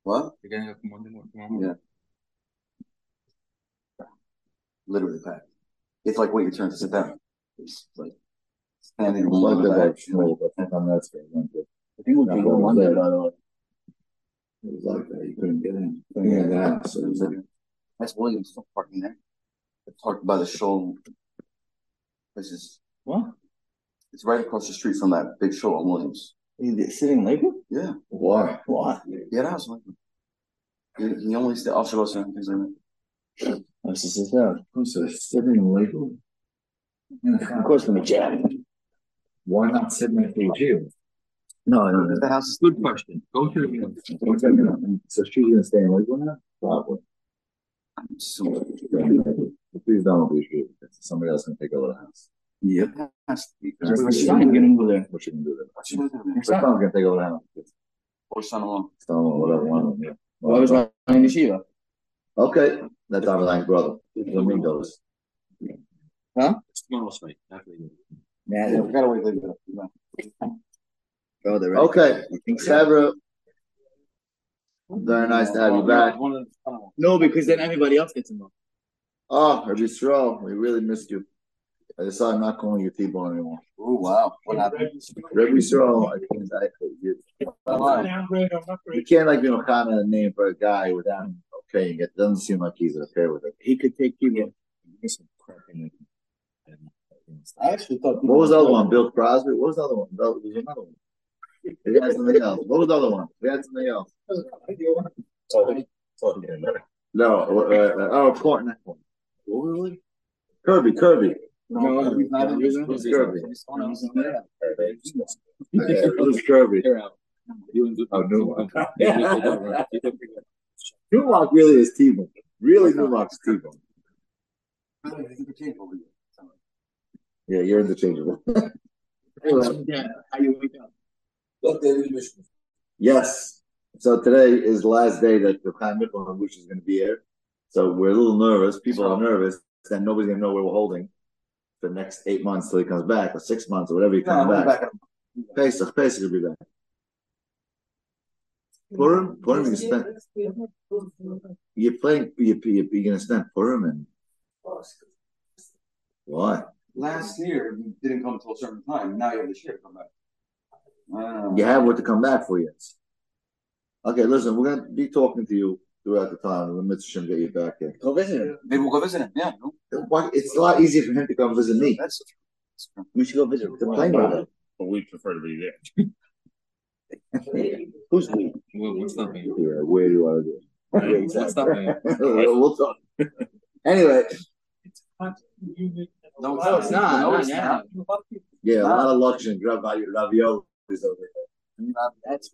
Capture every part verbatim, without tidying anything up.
What? You're getting up Monday morning tomorrow? Yeah. Literally packed. It's like wait your turn to sit down. It's like standing along the back. I think I'm that's good. I think we'll be going one day, by the way. It was like that. You couldn't get in. Couldn't get in the house. So it was like, that's Williams still parking there. They parked by the show. This is What? It's right across the street from that big show on Williams. He's sitting in Lakewood? Yeah. Why? Why? Yeah, that's like he, he only stay off show and things like that. This is that. Who's sitting in Lakewood? Of course, from the jack. Why not sitting at the jail? No, no, no. The house is Good question. Go to the So she's gonna stay in Lakewood now? Probably. so, Please don't be sure. Somebody else can take over the house. yep. Has to be. What's going getting over there? What you can do there? What you gonna do, man? But someone's gonna take over the house. Or son along. Someone, whatever one of them. Yeah. Well, I was running yeshiva. Okay, that's our line, brother. Flamingos. Huh? It's tomorrow's night. Definitely. Yeah, Yeah, we gotta wait later. No. oh, they're ready. Okay, I think so. Sarah. Very nice to have you back. No, because then everybody else gets involved. Oh, Rabbi Stroh, we really missed you. I decided I'm not calling you T-Bone anymore. Oh wow. What happened? Rabbi Stroh, I think I, you, you can't like, you know, kind of name for a guy without him okaying it. Doesn't seem like he's okay with it. He could take people. I actually thought. What was the other one? Bill Crosby? What was the other one? There was another one. We had something else. What was the other one? We had something else. No, uh, uh, oh, Court, not Court. What was it? Kirby, Kirby. No, he's not in this. Who's Kirby? Who's Kirby? Oh, Newmark. Newmark really is T-Bone. Really, Newmark's T-Bone. Yeah, you're interchangeable. Yeah, how you wake up? Yes. So today is the last day that the Chaim Michal and Bush is going to be here. So we're a little nervous. People are nervous. Then nobody's going to know where we're holding for the next eight months till he comes back, or six months, or whatever he comes No, back. back. Pesach, Pesach will be back. Purim, Purim, you spend. You're playing. You're, you're, you're going to spend Purim and. Why? Last year you didn't come until a certain time. Now you have this year to come back. Uh, You have what to come back for yet. Okay, listen, we're going to be talking to you throughout the time. We're going to get you back here. Go visit him. Maybe we'll go visit him. Yeah. No? Why- It's a lot easier for him to come visit me. That's true. We should go visit him. Complain about it. But we prefer to be there. Who's we? Well, what's that mean? Yeah, where do you want to do? Right, what's that mean? we'll, we'll talk. Anyway, No, No, it's not. No, Not it's yet. not. yeah, a lot of luxury and ravioli raviolis over there. That's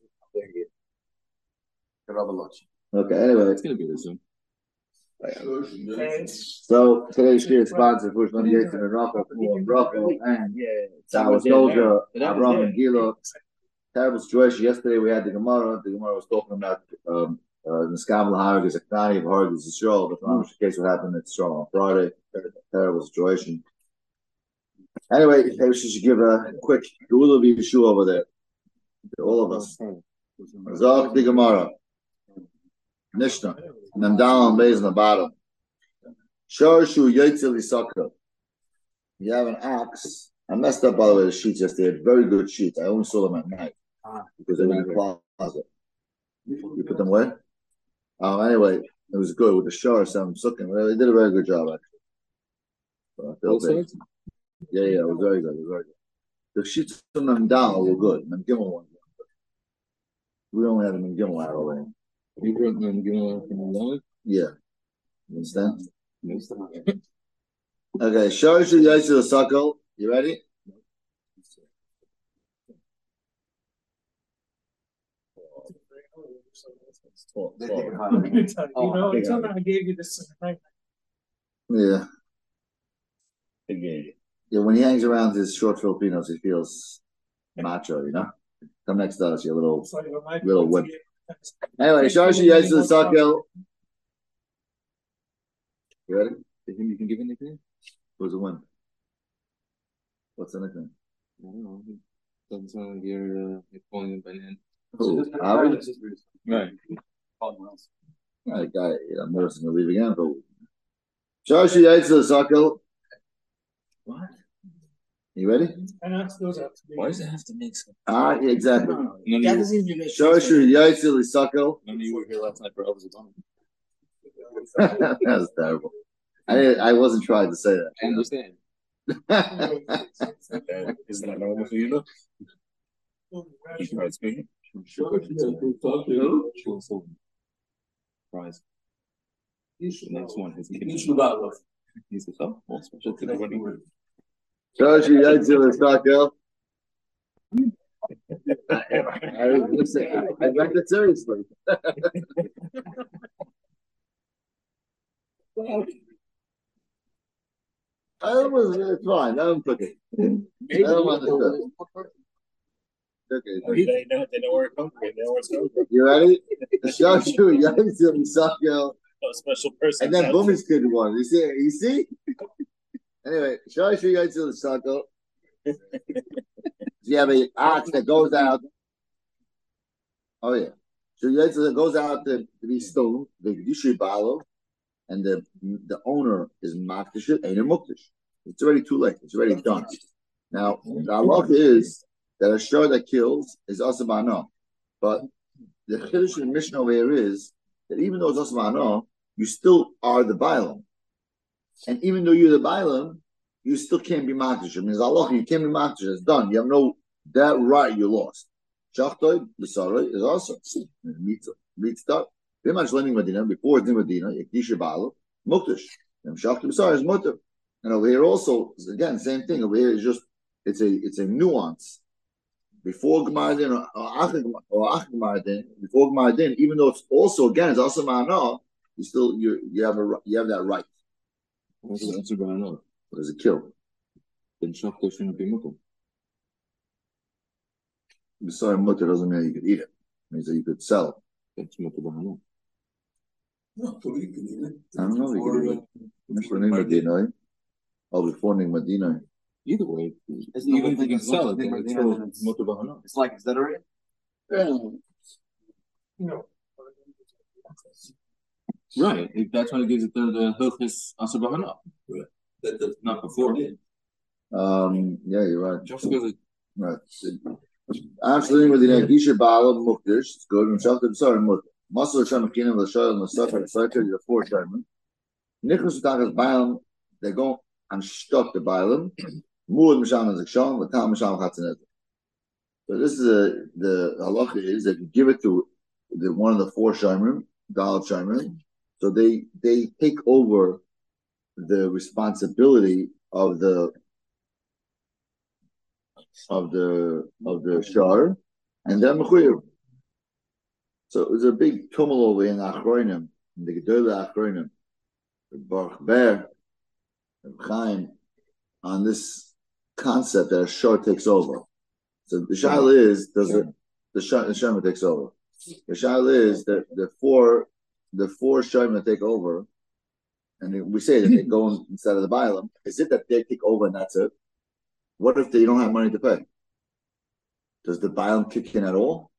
the other lunch. Okay, anyway, It's gonna be the Zoom. so today's share is sponsored for Shlomo Yates and Rocco, Rocco, and Tower Soldier, Avram and Gilo. Terrible situation. Yesterday we had the Gemara. The Gemara was talking about um, uh, Niskam Lahar is a Knani of Harg is a show. But in the case, what happened at the show on Friday. Terrible situation. Anyway, maybe we should give a quick rule of Yeshua over there to all of us. Zog the Gemara. Mishnah. Namdal and Beis on the bottom. Shorshu Yotzel Yisakra. You have an ox. I messed up, by the way, the sheets yesterday. Very good sheets. I only saw them at night because they were in the closet. You put them where? Um, anyway, it was good with the shore. Some sucking. They did a very good job, actually. So I feel bad. Yeah, yeah, it was very good. It was very good. The sheets from them down were good. Them Gimel ones. We only had them in Gimel out over there. You brought them Gimel from the Lord? Yeah. You understand? Okay, Shorshu Yotzel Yisakra. You ready? They take it You home. know, until I gave you this. Yeah. Yeah, when he hangs around his short Filipinos, he feels macho, you know? Come next to us, you little little wimp. Anyway, Shorshu Yotzel Yisakra. You ready? To him, you can give anything? Who's a wimp? What's the nickname? I don't know. It doesn't sound like you're, uh, you're calling him by name. Who? Avi? Right. I got it. I'm noticing to leave again, but Shoshi Yaitzel Sakel. What? You ready? And that's those have to be. Why does it have to make sense? Ah, yeah, exactly. None of That you, doesn't even make sense. Shoshi Yaitzel Sakel. none of you were here last night for Elvis Obama. That's terrible. I didn't, I wasn't trying to say that. I understand. Okay. Isn't that normal for you, though? You tried speaking? Sure. Sure. So, prize. The next one is Yishuv. He's the top. All special to the running word. Shoshi Yaitzel Sakel. I, listen, I, I meant it seriously. I was it's fine. I'm cooking. I don't understand. Okay. They know, they know where it comes from. They know where it's coming from. You ready? Shoshi Yaitzel Sakel. A special person. And then Boomies kid won. You see? You see? Anyway, Shoshi Yaitzel Sakel. You have an ox that goes out. Oh yeah. So Yaitzel goes out to, to be stoned, the Gdushay Balo, and the the owner is Makdish and a Mukdish. It's already too late. It's already done. Now the halacha is that a shor that kills is asabano. But the chiddush in the Mishnah over here is that even though it's asabano, you still are the Bailam. And even though you're the Bailam, you still can't be Makdish. I mean, it's halacha, you can't be Makdish. It's done. You have no that right you lost. Shachtoy, L'saray is also meat meat stuff. Very much learning Medina before it's in Medina. Yekdisha Balo, Muktish. And Shachtoy L'saray is Mutter. And over here also, again, same thing. Over here is just it's a it's a nuance. Before Gemaradin or Ach or Ach Gemaradin, before Gemaradin, even though it's also again it's also Ma'ana, you still you you have a you have that right. What's the answer going on? There's a kill. Then Shachto shouldn't be Mukum. Sorry, mutter doesn't mean you could eat it. It means that you could sell it. That's Mukum Bahana. No, so you can eat it. I don't know. You could eat it. Before Medina. Oh, before Medina. Either way, Isn't the even whole if you thing can as sell long it, as then they it's Medina, still then it's- Mutter Bahana. It's like, is that already? Yeah. No. Right. If that's when it gives it the the Hilchis Asur Bahana. That that's not before. Um, yeah, you're right. Just because it Right. Absolutely, with the name Gisha Bala Mukdish, it's good. And Shalta sorry, Mut. Muscle Shamakin of the Shah and the Suffer, the Cycle, the four Sherman. Nicholas Takas Bailam, they go and stop the Bailam. Mood Misham is a Sham, but Tam Misham Hatzanet. So this is a, the halacha is that you give it to the one of the four Sherman, Dal Sherman. So they they take over the responsibility of the of the of the shar, and then mechuyev. So it was a big tumult over in Achronim, in the Gedolei Achronim, Baruch Ber, Chaim, on this concept that a shar takes over. So the shaila is does it the shar the sharma takes over. The shaila is that the four the four sharma take over, and we say that they go instead of the bailam. Is it that they take over and that's it? What if they don't have money to pay? Does the bailam kick in at all?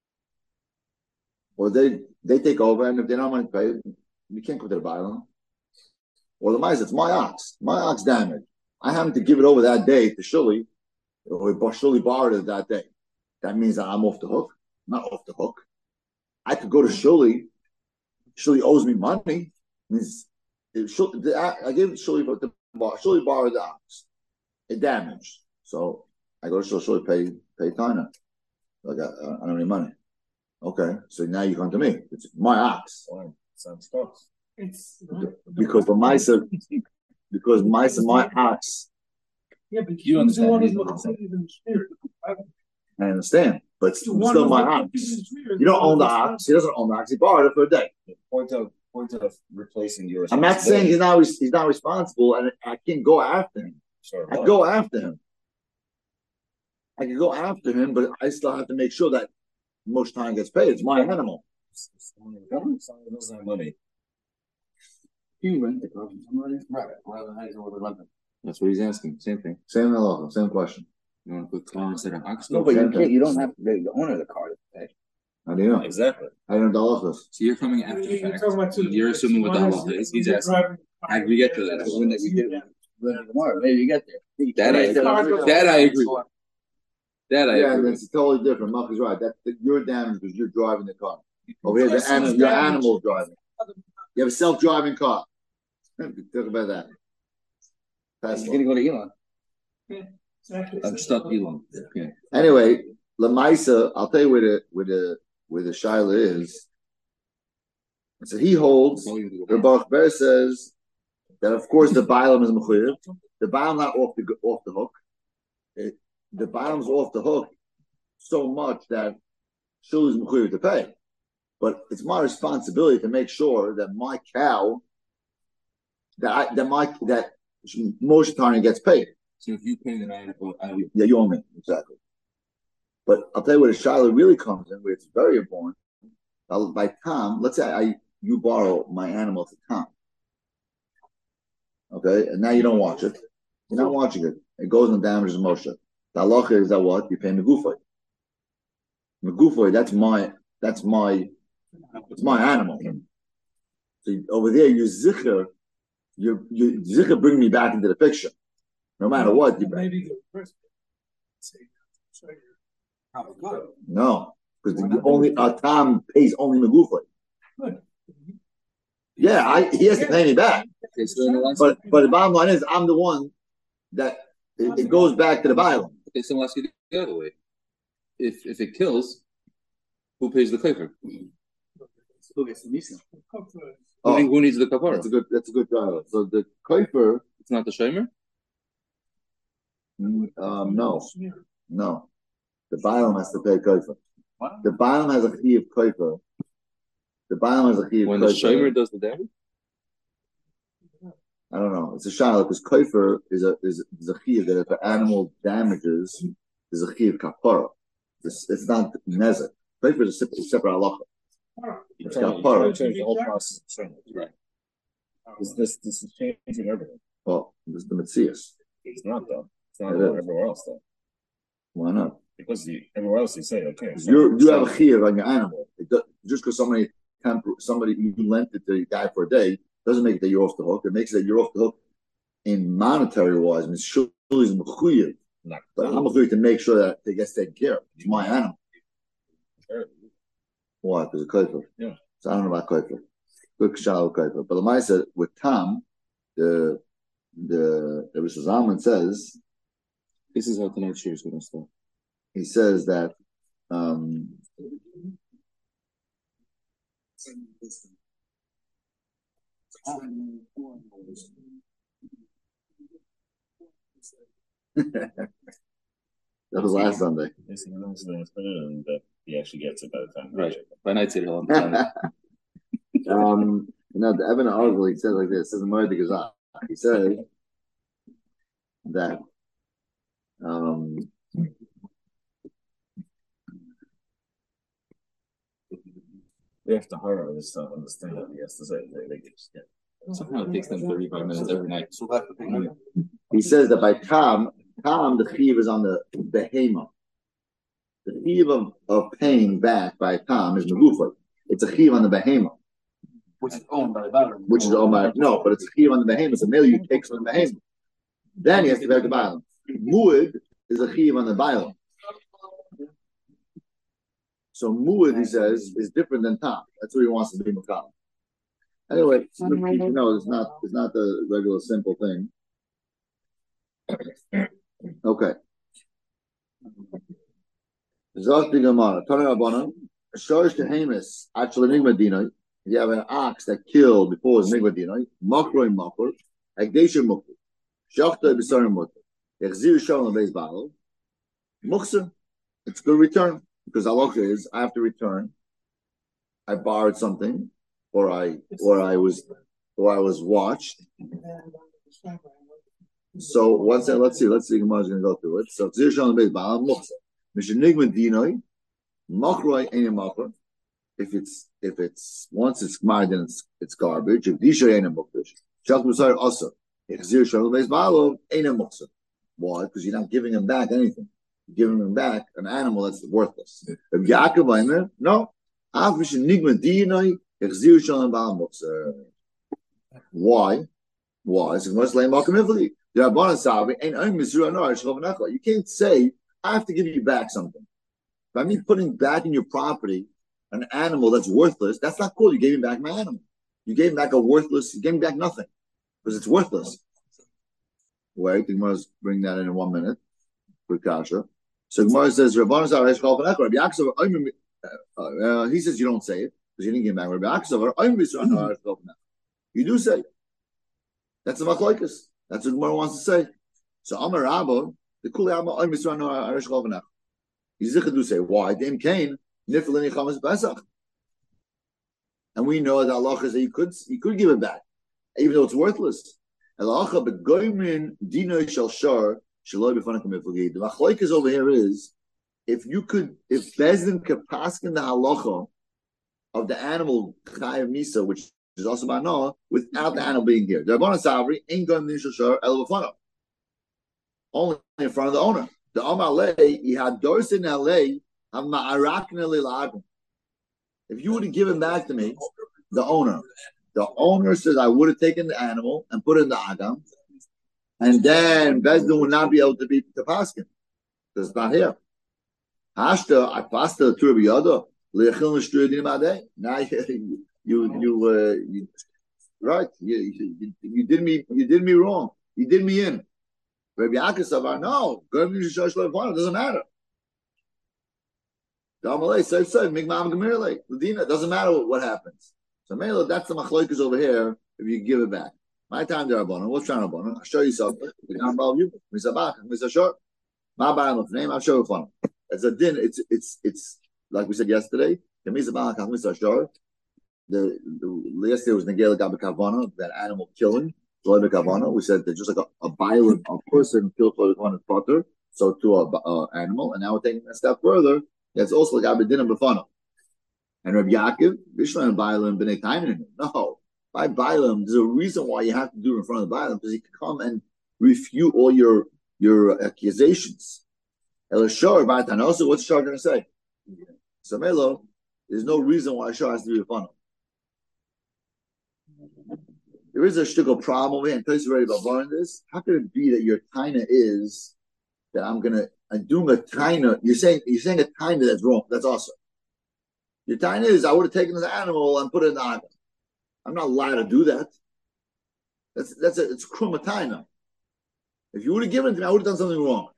Or they they take over, and if they don't have money to pay, you can't go to the bailam. Or the mice, it's my ox. My ox damaged. I happen to give it over that day to Shuli, or Shuli borrowed it that day. That means that I'm off the hook. I'm not off the hook. I could go to Shuli. Shuli owes me money. It means if Shuli, I gave Shuli the Shuli borrowed the ox. It damaged. So I go to Shul, pay pay Taina. Like I, I don't have any money. Okay, so now you come to me. It's my ox. Sounds close. It's Because the mice because mice my ox. Yeah, but You he's the one who's understand. located in the spirit. I understand, but it's The still one who's my located ox. in the spirit. You don't own the ox. He doesn't own the ox. He borrowed it for a day. Point of point of replacing your. I'm not saying he's not he's not responsible, and I can't go after him. Sure. I go after him. I can go after him, but I still have to make sure that most time gets paid. It's my animal. Someone doesn't have money. You rent the car from somebody? Right. Well, how do you rent it? That's what he's asking. Same thing. Same halacha, same question. You want to put car instead of ox? No, but you Same can't, thing. you don't have to pay the owner of the car to pay. How do you know? Exactly. I don't know the halachas. So you're coming after the You're fact. talking about two- You're assuming what the one is- halacha is. He's you're asking, driving- how did we get to that? When did we get it? Tomorrow, maybe you get there. That I agree. That I agree with. That I Yeah, and agree it's with. totally different. Mark is right. That, that you're damaged because you're driving the car. Over here, the animal, your animal driving. You have a self-driving car. Talk about that. He's gonna go to Elon. Exactly. I'm stuck Elon. Okay. Anyway, Lamaisa, I'll tell you where the where the where the shaila is. So he holds. The Baruch Ber says that of course the Bailam is mechuyev. The Bailam not off the off the hook. It, the Bailam's off the hook so much that Shul is mechuyev to pay. But it's my responsibility to make sure that my cow, that I, that my that Moshe Tarni gets paid. So if you pay the man, I will. Yeah, you own me exactly. But I'll tell you where the shaila really comes in, where it's very important. I'll, by Tom, let's say I you borrow my animal to Tom, okay, and now you don't watch it. You're not watching it. It goes and damages Moshe. The halacha is that what you pay Megufay. Megufay, that's my that's my it's my animal. So over there, you zikr, you you zikr bring me back into the picture. No matter what, you Maybe the first. no, because the only uh, Tom pays only Megufay. Yeah, I he has to pay me back. Okay, so then the last But but the bottom line is, I'm the one that it, it goes back to the Bible. Okay, so I'll ask you the other way. If if it kills, who pays the kafir? Who gets the misa? Oh, Who, who needs the kapara? that's a good that's a good dialogue. So the kofer, It's not the shomer? um, no, no, the Bible has to pay kofer. The Bible has a key of kofer. The Bible has a key of When the kofer. shomer does the damage? I don't know. It's a shaila because kofer is a is, is a key that if an animal damages, is a key of kapara. It's, it's not nezek. Kofer is a separate, separate halacha. It's kapara. Change the whole process. Right. This this this is changing everything. Well, this is the Metzias. It's not though. It's not It is. everywhere else though. Why not? Because you, everywhere else you say okay. So, You you so- have a chiyuv on your animal. It do, just because somebody temp- somebody you lent it to the guy for a day doesn't make it that you're off the hook. It makes it that you're off the hook in monetary wise. I mean, sure is mechuyev, not but I'm mechuyev to make sure that it gets taken care of. It's my animal. Why? Because of kofer. Yeah. So I don't know about kofer. Good shallow kofer. But the Maya said with Tam, the the the Rosh Zalman says This is how tonight's shir is going to start. he says that um that was last Sunday. Yes, he knows the and that he actually gets it by the time. Right. By night, he'll understand it. um you know the Evan Argel, he says like this, says in Moed Gazal. He says that um They have to hurry this stuff, understand what he has to say. They, they just get Somehow it takes them thirty-five minutes every night. So he says that by Tam, Tam the chiv is on the behema. The chiv of, of paying back by Tam is Megufay. It's a chiv on the behema. Which is owned by the battery. Which is owned by no, but it's a chiv on the behema. It's a mail you take from the behema. Then he has to pay the Bailam. Muad is a chiv on the Bailam. So Muad, he says, is different than Tam. That's what he wants to be Makam. Anyway, you know, it's not it's not the regular simple thing. Okay. Zot Gemara. Tana Rabbanan. Shorish Kehemis. Actually, Nigma Dinoi. You have an ox that killed before his Nigma Dinoi. Makroi Makor. Agdesha Mukr. Shachta Bisarim Mukr. Echzir Shalom Beis Baal. Muksa. It's a good return. Because Allah is, I have to return. I borrowed something, or I, or I was, or I was watched. So once that, let's see, let's see. Gemara's going to go through it. So Zir Shalom Beis Baal Muksa. Mishnigman Dinoi. Makroi Ein Makor. If it's if it's once it's married, then it's it's garbage. If Disha Ein Mukdish. Shach Musar also. If Zir Shalom Beis Baal Ein Muksa. Why? Because you're not giving him back anything. Giving him back an animal that's worthless. If Yaakov Aimer, no, Why? Why? You can't say, I have to give you back something. By me putting back in your property an animal that's worthless, that's not cool. You gave me back my animal. You gave me back a worthless, you gave me back nothing because it's worthless. Wait, the Gemara's bring that in in one minute. For Kasha. So Gemara says, uh, he says you don't say it because you didn't give back. You do say it. That's the machlokes. That's what Gemara wants to say. So Amar Rabba, the Kuli Amma Oim Yisrael Arish Chalvanach. Yizikha do say why? Dem Cain Niflin Chamas Pesach. And we know that Allah is that you could you could give it back, even though it's worthless. Allah but Goymin Dino Shal Shar Shaloi B'Fanakim Miflagi. The machlokes over here is if you could if Bezdin could paskin the halacha of the animal Chayav Misa, which is also by Noah, without the animal being here. The Rabbanan Savri ain't going to Shar El B'Fanav. Only in front of the owner. The Amalei, he had Dors in L A, if you would have given back to me, the owner, the owner says, I would have taken the animal and put it in the Agam, and then Bezdin would not be able to be the Paskin, because it's not here. Hashta, I passed the Tur B'Yada, now you, you, you, uh, you, right, you, you, you did me, you did me wrong, you did me in. Rabbi Akisavar, no, it doesn't matter. It doesn't matter what, what happens. So Mela, that's the machlokes over here. If you give it back, my time there, Rabbanon. What's trying to Rabbanon? I'll show you something. I'll show you fun. It's a din. It's it's it's like we said yesterday. The the, the yesterday was Negela Gabe Kavana, that animal killing. We said that just like a, a violent a person killed for the potter, so to a uh, animal, and now we're taking a step further. That's also like Abedin and Befana. And Rabbi Yaakov, Bishlan and Bailam B'nei Taimin. No, by Bailam, there's a reason why you have to do it in front of the Bailam because he can come and refute all your your accusations. Elishar Baitan. Also, what's Shar going to say? Samelo, there's no reason why Shar has to be Befana. There is a shtickle problem over here, and tell you already about learning this. How could it be that your taina is that I'm gonna I'm doing a taina? You're saying you're saying a taina that's wrong. That's awesome. Your taina is I would have taken this animal and put it in the agam. I'm not allowed to do that. That's that's a, it's kruma taina. If you would have given it to me, I would have done something wrong.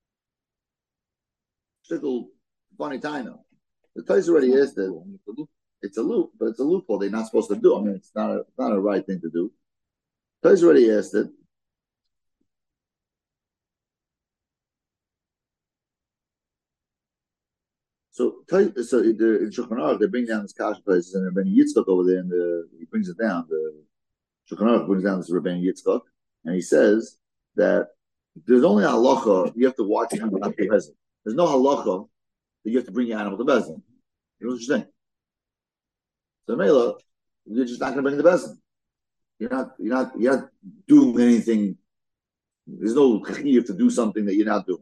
Shtickle funny taina. The place already is that. It's a loop, but it's a loophole they're not supposed to do. I mean, it's not a not a right thing to do. Tais already asked it. So, so the, in Shulchan Aruch, they bring down this Kash places, and Rabbeinu Yitzchak over there, and the, he brings it down. The Shulchan Aruch brings down this Rabbeinu Yitzchak, and he says that there's only a halacha you have to watch your animal not to bezin. There's no halacha that you have to bring your animal to bezin. You know what you're saying? So Mela, you're just not going to bring the bezin. You're not. You're not. You're not doing anything. There's no chiyuv to do something that you're not doing.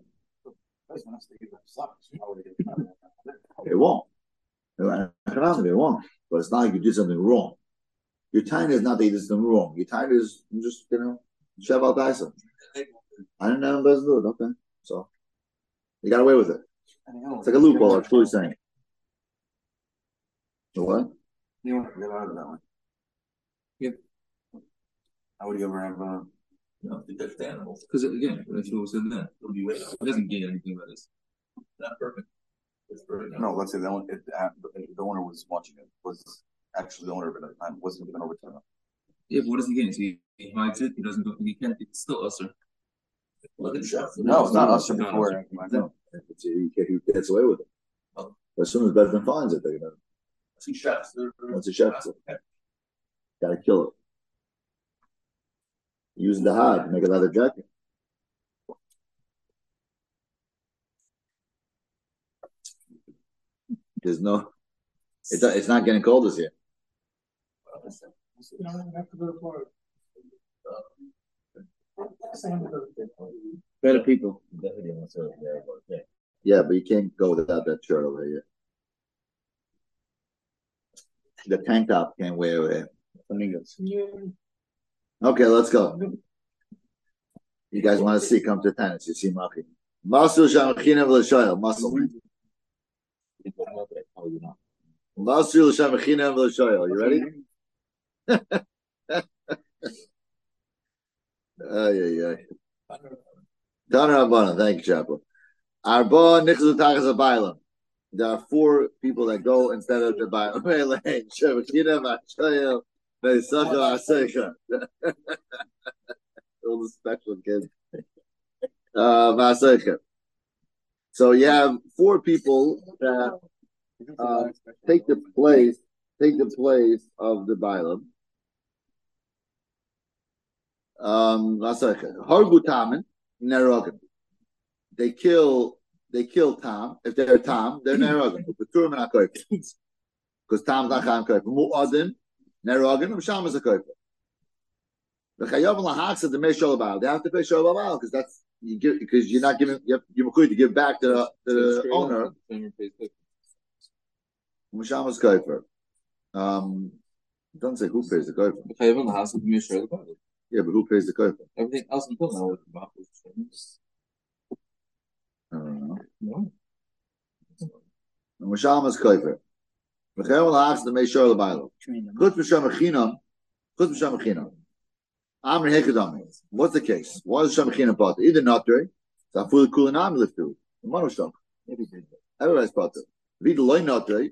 It won't. It won't. But it's not like you did something wrong. Your time is not that you did something wrong. Your time is you just you know shav al daisa. I didn't know bezin do it. Okay, so you got away with it. It's like a loophole. I'm truly saying. What? You want to get out of that one. Yeah. How would you ever have uh, no, detect animals? Because again, that's what was in there. It doesn't gain anything by this. Not perfect. It's perfect. No, let's say the owner, it, uh, the owner was watching it, was actually the owner of it at the time, wasn't given over to him. Yeah, but what does he gain? So he, he hides it, he doesn't do he can't it's still usher. Look at the chef. No, it's not usher before. No, he, he gets away with it. Oh. As soon as Bezdin finds it, they're gonna See chefs. What's a chef? Gotta kill it. Use the hide, make a leather jacket. There's no, it's not, it's not getting cold this year. Better people. Yeah, but you can't go without that shirt over here. the tank top can't wear it. Flamingos. Okay, let's go. You guys want to see? Come to tennis. You see Maki. Masul Shamachina V'Lashoyel. Muscle. Masul Shamachina V'Lashoyel. You ready? Ay, ay, ay. Taner Abana. Thank you, Chapo. Arba Nichzu Tagas Abaylam. There are four people that go instead of the Baylam. Shamachina V'Lashoyel. Beisacha Asecha. All the special kids. Uh, so you have four people that uh, take the place, take the place of the Bailam. Um, Hargu Taman, Nerogim. They kill, they kill Tam. If they're Tam, they're Nerogim. Because Tam's not Cham Koyfer. Mu'adin, Nerogim, Sham is a Koyfer. The Chayav and Lahak said the Mei Sholabal. They have to pay Sholabal because that's you give because you're not giving you have, you're going to give back to the, the owner. Mushamas Koyfer. Um, it doesn't say who pays the Koyfer. The Chayav and Lahak said the Mei Sholabal. Yeah, but who pays the Koyfer? Everything else until now is about I don't know. No. Mushamas Koyfer. The Chayav and Lahak said the Mei Sholabal. Chutz Mishamachinam. Chutz Mishamachinam. Amr Hekadami. What's the case? Why is Shamachina part? Either not there, Zaful Kulanam lift to the Monoshok. Everybody's part. Read the line not there.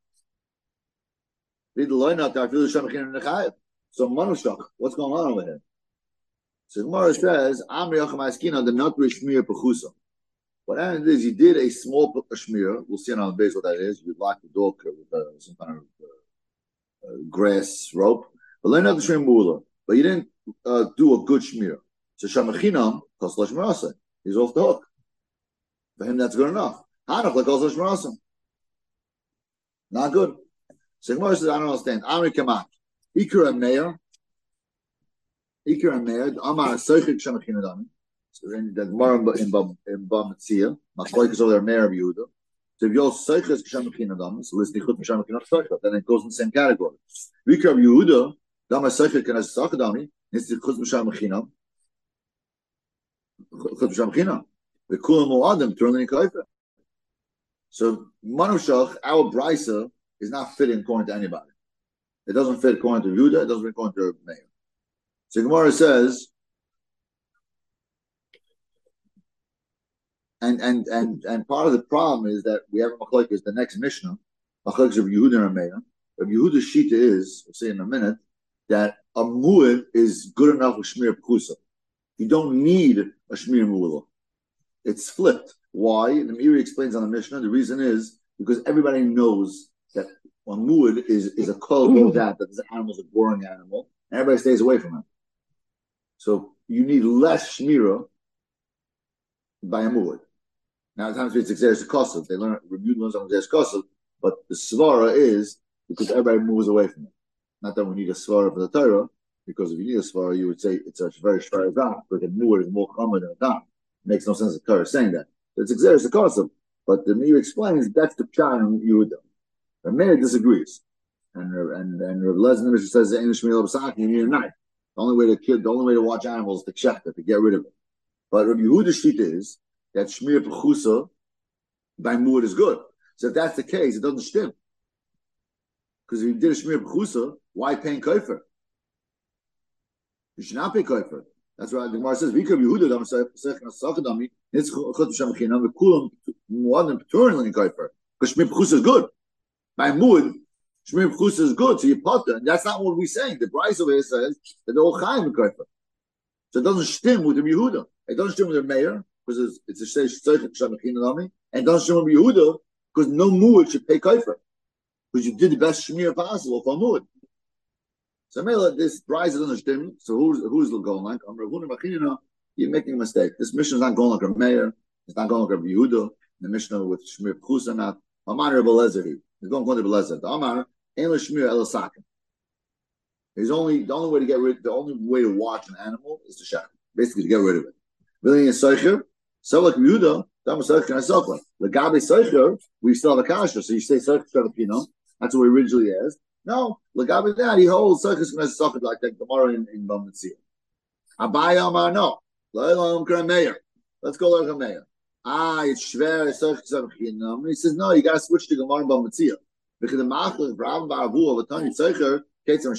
Read the line not there. I feel the Shamachina in the Chayev. So Monoshok, what's going on over here? So Gemara says, Amr Yachamaskina, the not Shmir Pechusa. What happened is you did a small shmir. We'll see on the base what that is. You lock the dog with uh, some kind of uh, uh, grass rope. But learn not the Shmir Mula. But you didn't uh, do a good shmir. So Shamachinam, Kosla Shmirasa. He's off the hook. For him, that's good enough. Hanach, like Kosla Shmirasa. Not good. So Gemara says, I don't understand. Amri Kamak. Ikra Meir. Ikra Meir. Amar Seichik Shamachinadami. So then the Gemara in Bamitzia. Machloik is over there, Meir of Yehuda. So if you're Seichik Shamachinadami, so listen, Yichud Shamachinadami, then it goes in the same category. Ikra of Yehuda. Dama Seichik can as Sakadami. It's the Chutz B'Shamachinam. Chutz B'Shamachinam. The Kulam Mu'adim, turning Koyfer. So, Manushach, our Brisa, is not fitting according to anybody. It doesn't fit according to Yehuda, it doesn't fit according to Meir. So, Gemara says, and and and and part of the problem is that we have a Machlok is the next Mishnah, Machlok of Yehuda and Meir. But Yehuda's Shita is, we'll say in a minute, that a mu'id is good enough with shmir pchusa. You don't need a shmir mu'ila. It's flipped. Why? The Meiri explains on the Mishnah. The reason is because everybody knows that a mu'id is, is a code of that, that this animal is a boring animal, and everybody stays away from it. So you need less shmira by a mu'id. Now, at times it's exeris kosav. They learn, Rebbe learns on exeris kosav, but the svara is because everybody moves away from it. Not that we need a svara for the Torah, because if you need a svara, you would say it's a very shvar dam, because the mu'id is more common than a dam. It makes no sense the Torah saying that. So it's exeris kosav. But the Meir explains that's the pshat in Yehuda. The Meir disagrees, and and and Rav Lezer says the English meal of Saki you need a knife. The only way to kill, the only way to watch animals is to check it, to get rid of it. But Rav Yehuda's shita is that shmir pechusa by mu'id is good. So if that's the case, it doesn't stem. Because if you did a shmir pechusa, why paying kofer? You should not pay kofer. That's why the Gemara says, "V'ikav Yehuda dam seich nasachadami it's chut shamachinam v'kulam mu'adim p'turin kofer." Because shmir pechusa is good. By mu'id, shmir pechusa is good, so you potter, and that's not what we're saying. The Bryce over here says that they're all chayim kofer. So it doesn't stem with the Yehuda. It doesn't stem with the Meir because it's it's a seich shamachinam, and it doesn't stem with Yehuda because no mu'id should pay kofer. Because you did the best shmir possible for mu'id. So Mela, this prize doesn't stem. So who's who's going like? You're making a mistake. This mission is not going like a mayor. It's not going like a Yehuda. The Mishnah with shmir pchusa not. Amar Belezeri. He's going to Belezer. The Amar ain't shmir elasakim. He's only the only way to get rid. The only way to watch an animal is to shak. Basically, to get rid of it. Really, in Seicher, so like Yehuda, Dama Seicher and Seicher. The Gabi Seicher, we still have a kasha. So you say Seicher Shalapino. That's what we originally asked. No, Lagabi that he holds Circus going to suffer like that tomorrow in in Bamitzia. Abaya Amar no. Leilam Krameyer. Let's go Leilam Krameyer. Ah, it's schwer. Circus Amchinam. He says no. You got to switch to Gemara in Bamitzia because the Machal Ram Baravu of a Tony Circus. He switches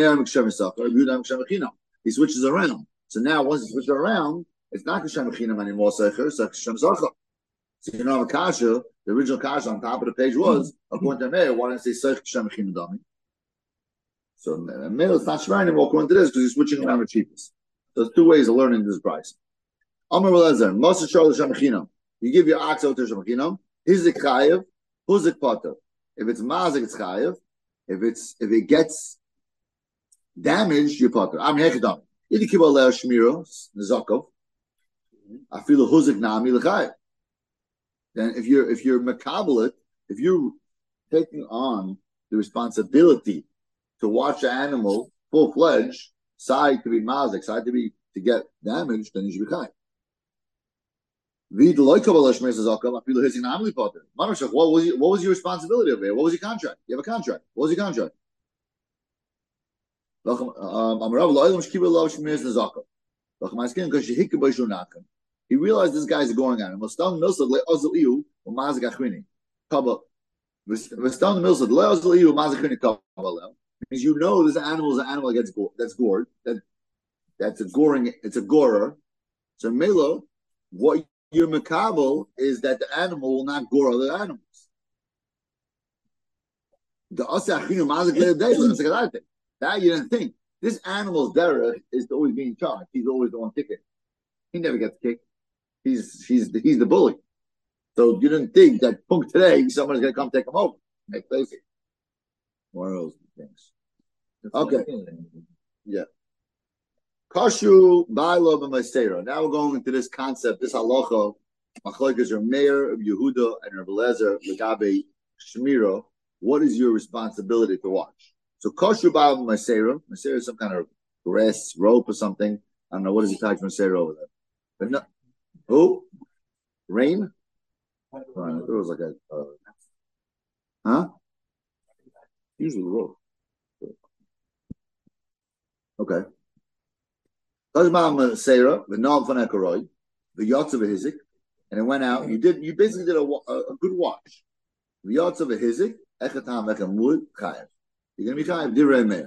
around. So now, once he switches around, it's not Kishem Mechinam anymore, Secher, it's Kishem Zarcha. So you know, a Kasha, the original Kasha on top of the page was, according to Meir, why didn't it say Secher Kishem Mechinam Dami? So Meir is not Shemar anymore according to this because he's switching around the cheapest. So there's two ways of learning this price. Amar Lezer, Moshe Shor L'Shem Mechinam. You give your ox out to Shem Mechinam, Hizik Chayev, Huzik Potter. If it's Mazik, it's Chayev. If it's if it gets damaged, you potter. I'm hechadam. If you keep a layer shmiro nezakov, I feel a huzik nami l'chayv. Then if you're if you're makabelit, if you're taking on the responsibility to watch the animal full fledged, side to be mazik, side to be to get damaged, then you should be chayv. What was your, what was your responsibility over here? What was your contract? You have a contract. What was your contract? He realized this guy's going on. Means you know this animal is an animal that gets go- that's gored. That that's a goring. It's a gorer. So Melo, what your makabel is that the animal will not gore other animals. The asachinu mazik le'adei. That you didn't think. This animal's derech is always being charged. He's always the one kicking. He never gets kicked. He's he's the, he's the bully. So you didn't think that punk today somebody's gonna come take him over, make place. One of those things. Okay. Yeah. Kashu Bailo b'Maisera. Now we're going into this concept, this halacha. Machlokes are Meir of Yehuda and Rabbi Eliezer Legabe Shmiro. What is your responsibility to watch? So Kashu Bailo b'Maisera. Maisera is some kind of grass rope or something. I don't know what is the type of Maisera over there. But no, who? Rain? Oh, I thought it was like a, uh, huh? Usually rope. Okay. Sarah, the Nob van Ekaroi, the Yotz of a Hizik, and it went out. You did. You basically did a, a, a good watch. The Yotz of a Hizik, Echatam Echamud Chayev. You're gonna be Chayev Direi Meir.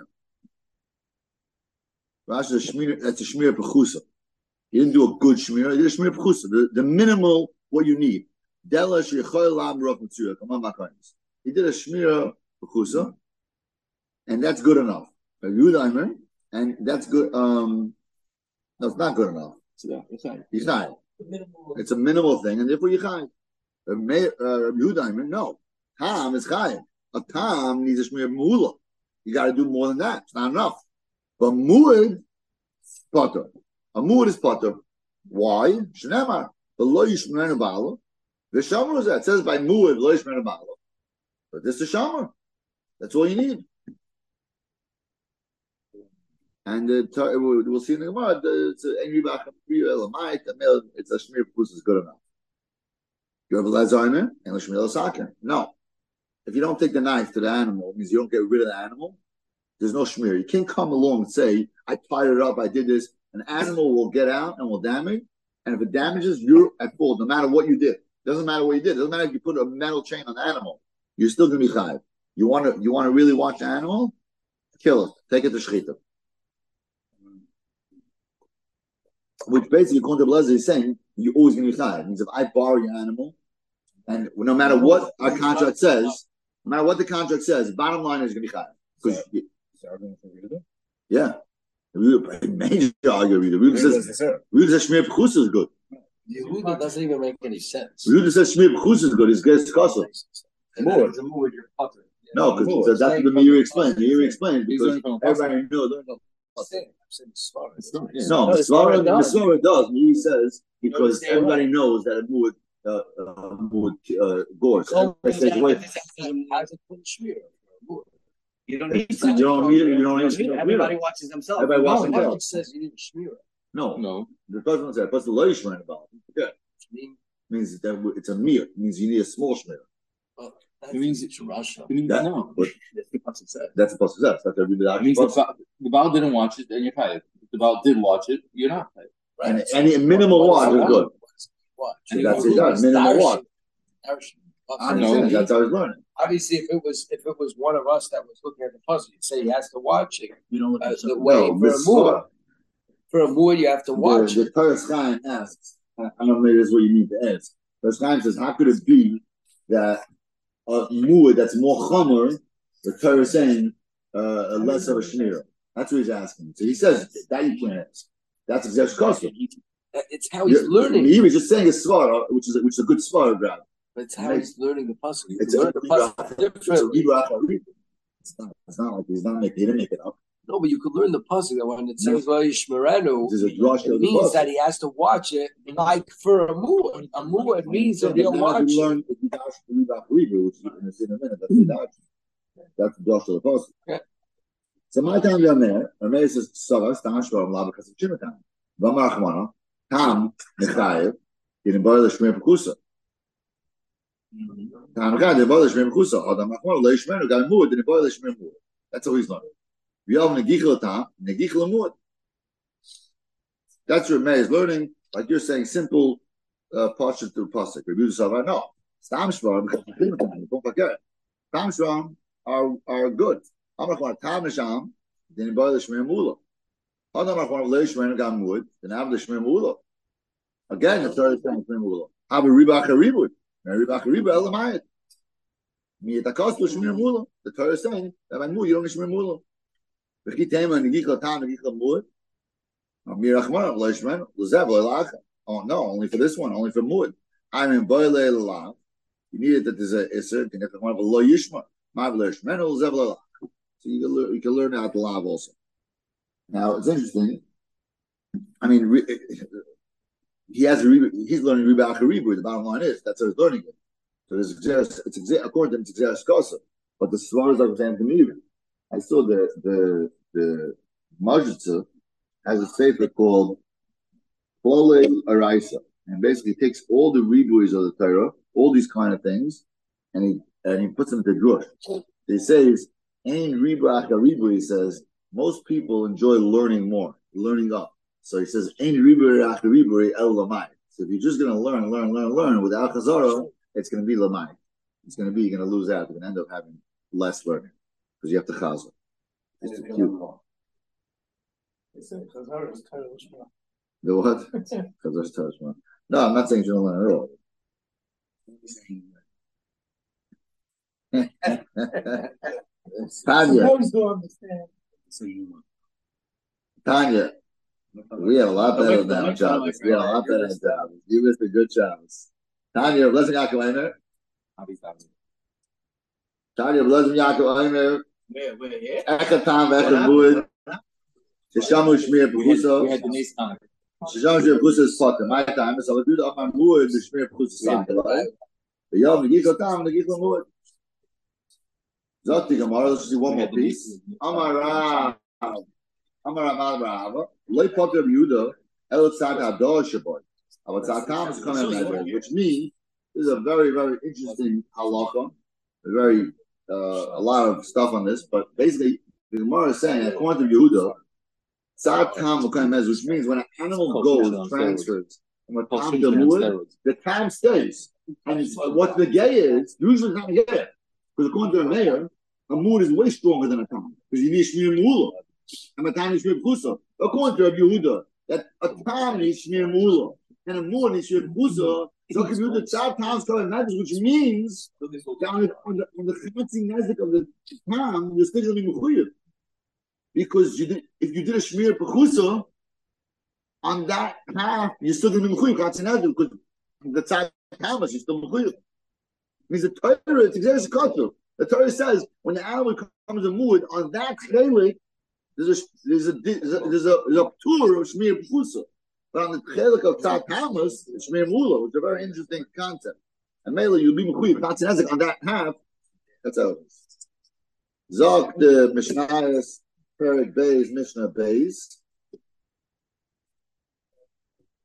Rashi is a shmir. That's a shmir pechusa. You didn't do a good shmir. You did a shmir pechusa. The, the minimal what you need. Dela shechoy lam roch mitzuyah. Come on, makanis. He did a shmir pechusa, and that's good enough. A Yudaimer, and that's good. Um. No, it's not good enough. Yeah, it's not. He's not. It's a minimal thing, and therefore you chayim. Yehuda, no. Tam is chayim. A tam needs a shmir mu'ula. You got to do more than that. It's not enough. But mu'id, potter. A mu'id is potter. Why? Shnemar. The lo yishmer nebalo. The shomer is that. It says by mu'id lo yishmer nebalo. But this is shomer. That's all you need. And uh, we'll see in the Gemara. It's a it's a shmir pus is good enough. You have a lazainer and a shmir lasaker. No, if you don't take the knife to the animal, it means you don't get rid of the animal. There's no shmir. You can't come along and say, "I tied it up. I did this." An animal will get out and will damage, and if it damages, you're at fault. No matter what you did, doesn't matter what you did. Doesn't matter if you put a metal chain on the animal. You're still going to be chayiv. You want to you want to really watch the animal? Kill it. Take it to shechita. Which basically, according to Blazer, is saying you're always going to be chayav. It means if I borrow your animal, and no matter what our contract says, no matter what the contract says, bottom line is going to be chayav. Because yeah, major argument. Yehuda says Yehuda says shmir pechus is good. Yehuda doesn't even make any sense. Yehuda says shmir pechus is good. It's gets kosher. More. No, because that's what the Meir explained. Meir explained because everybody knows. No, Svara Svara does. He says because everybody knows that a muad uh, uh, muad uh, gores. You don't need. You don't need it. You don't need it. Everybody watches themselves. Everybody watches themselves. It says you need to shmir. No, No. the first one said, "Plus the low shmir about." Yeah, means that it's a mir. It means you need a small shmir. It means it's Russia. It means That- no. but- That's the pasuk says. That's the possible. That's not every It means the, Ba- the Baal didn't watch it, then you're paid. If the Baal did watch it, you're not paid. And any minimal watch is good. What? So that's it. That's minimal watch. I No, understand. he- That's how he's learning. Obviously, if it was if it was one of us that was looking at the puzzle, you'd say he has to watch it. You don't look Uh, at the something. way No, for a this mood, is- for a mood, you have to watch the, it. the Torah Chaim asks, I I don't know, maybe that's what you need to ask. Torah Chaim says, how could it be that a muad that's more chomer, the Torah is saying, uh, less of a shnira? That's what he's asking. So he says, that you can't ask. That's exactly custom. It's how he's learning. He was just saying a svara, which is a, which is a good svara grab. It's how he's learning the puzzle. You It's learn a the puzzle it's a differently. Ribach Harib. It's not. It's not like he's not making. He didn't make it up. No, but you could learn the puzzle that when it says "Lo Yishmerenu," This is a drush it of the means puzzle. that he has to watch it like for a mood. A mood means So that he'll now watch we it. learn if you dash the Ribach Harib, which you're going to see in a minute. That's the dash. That's the drush of the puzzle. Yeah. So my time down there, Rameir says, "Savas Tanash Varam La because of Chimatam." Vamar Chmana Tam Nechayev didn't bother the Shmir Pekusa. Tam Nechayev didn't bother the Shmir Pekusa. Adam Achmana Lo Yishmenu got a mood didn't bother the Shmir Mood. That's how he's learning. V'yav Negichel Tam Negichel Mood. That's what Rameir is learning. Like you're saying, simple uh, portion through pasuk. Review the Savar. No, Stam Shvarim because of Chimatam. Don't forget. Tam Shvarim are are good. Am Achmana Tam Nesham didn't bother the Shmir Mula. Again, the Torah is saying Shmir Mula. Have a Ribach Haribud. Ribach Haribud Elamayit. Me at the cost of Shmir Mula. The Torah is saying that by Mula you don't need Shmir Mula. V'chitema Negichel Tam Negichel Mud. Mir Achmana Lo Yishmenu L'zev Lo L'Acha. Oh no, only for this one, only for Mud. I'm in Boile L'Lav. You needed that there's a certain thing. Lo Yishma. Ma Lo Yishmenu L'zev Lo L'Acha. So you can learn, you can learn out the lav also. Now it's interesting. I mean, re, he has a re, he's learning Ribach Haribur. The bottom line is that's how he's learning it. So it's exercise, it's exa- according to him, it's exercise kosa. But the svars like saying to me, I saw the the the Majitza has a sefer called Klole Araisa, and basically takes all the ribuis of the Torah, all these kind of things, and he and he puts them to drush. He says, "Ein Ribach Haribur," he says. Most people enjoy learning more, learning up. So he says, "Ein ribur ribur el lamai." So if you're just going to learn, learn, learn, learn without chazara, it's going to be lamai. It's going to be you're going to lose out. You're going to end up having less learning because you have to chazar. It's too cute. The what? Chazar's touch, no, I'm not saying you don't learn at all. Tanya. Tanya, we had a lot better than that, Shabbos. We had a lot better than that. You missed a good Shabbos. Tanya, blessing Yaakov Eimer. Tanya, blessing Yaakov Eimer. Where, where, yeah? Echatam, Echamud. Shishamu Shmir Pechuso. We had the nice time. Shishamu Shmir Pechuso is potter. My time is, I would do the Amamud, the Shmir Pechuso side. The Yom, the Gikho Tam, the Gikho Mud. Zot the Gemara, let's see one more piece. Amara. Amar Amal Rava, Loi Potter Yehuda, El Tzad Hador Shaboy. Our Tzad is coming out, which means this is a very, very interesting halacha. A very uh, a lot of stuff on this, but basically the Gemara is saying, according to Yehuda, Tzad Tam will come as, which means when an animal goes transfers from a tam to muad, the tam stays. And it's, what the gay is, usually it's not gay, because according to the mayor, a muad is way stronger than a tam because you need shmir mulah. And a tam is shmir pchusa. According to Rabbi Yehuda, that a tam is shmir mulah and a muad is shmir pchusa. So Rabbi Yehuda tzad tams covered matters, which means down on the on the chatzing nezik of the tam, you're still going to be mechuyev because you did if you did a shmir pchusa on that half, you're still going to be mechuyev chatzing nezik because the tzad tamas you're still mechuyev. Means the Torah, it's exactly the The Torah says when the animal comes a mood on that chelik, there's a there's a there's a there's a, there's a tour of shmir pchusa, but on the chelik of tzad tamas, it's shmir mula, which is a very interesting concept. And mainly you'll be mechuyev chatzin on that half. That's how it is. Zok the Mishnayos Perek Beis Mishnah Beis.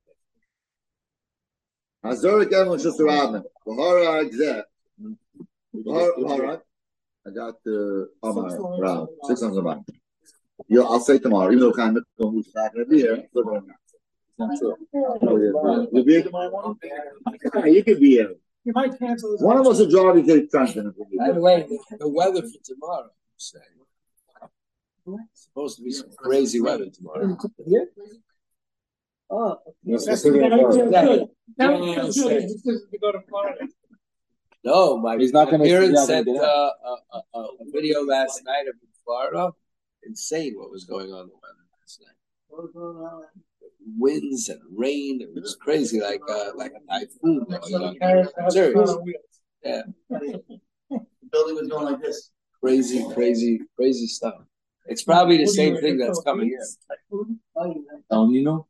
Hazorik Emel Shus Rabban. V'hara Agzeh. All, all right. I got the Omar round six hundred round. Yeah, I'll say tomorrow, even though kind of who's not going to be here. But uh, it's not true. You'll be here tomorrow morning. Yeah, you could be here. You might cancel. One of us will drive you to the Trenton. By the way, the, the weather for tomorrow, I'm saying. It's supposed to be some crazy weather tomorrow. Yeah. Oh. Yes, That's yes, good. yes. That was good. This is to go to Florida. No, my, He's not my gonna- parents he's not sent gonna uh, get a, a, a video last night of Florida. Insane what was going on in the weather last night. Winds and rain. It was crazy, like uh, like a typhoon going on. Serious. Yeah. The building was going like this. Crazy, crazy, crazy stuff. It's probably the same thing that's coming here. El Nino?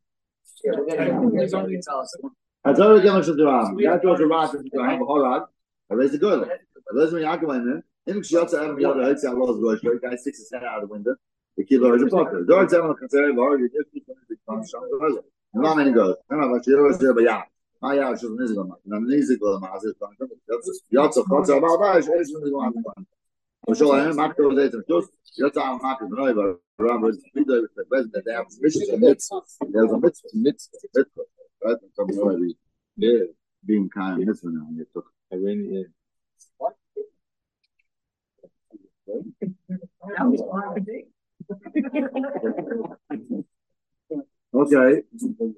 I told you how much to do. I told you right to have a whole I raised the good. Let's me Yaakov in there. In she also have the other heights out lost going straight. Guy six cent out of the window. The kilo is a fucker. Don't tell them concern already not many goes. I don't know what you're there, but yeah. My yeah, she's musical. I'm musical. I'm as if I'm so what's about that? She's going on. I'm sure I'm not going to say just you're talking about the driver. Robert, we do the best that they have. There's a mitzvah, mitzvah, mitzvah. Right? I'm already yeah, being kind of mitzvah now. You took I really, yeah. That was fun. okay.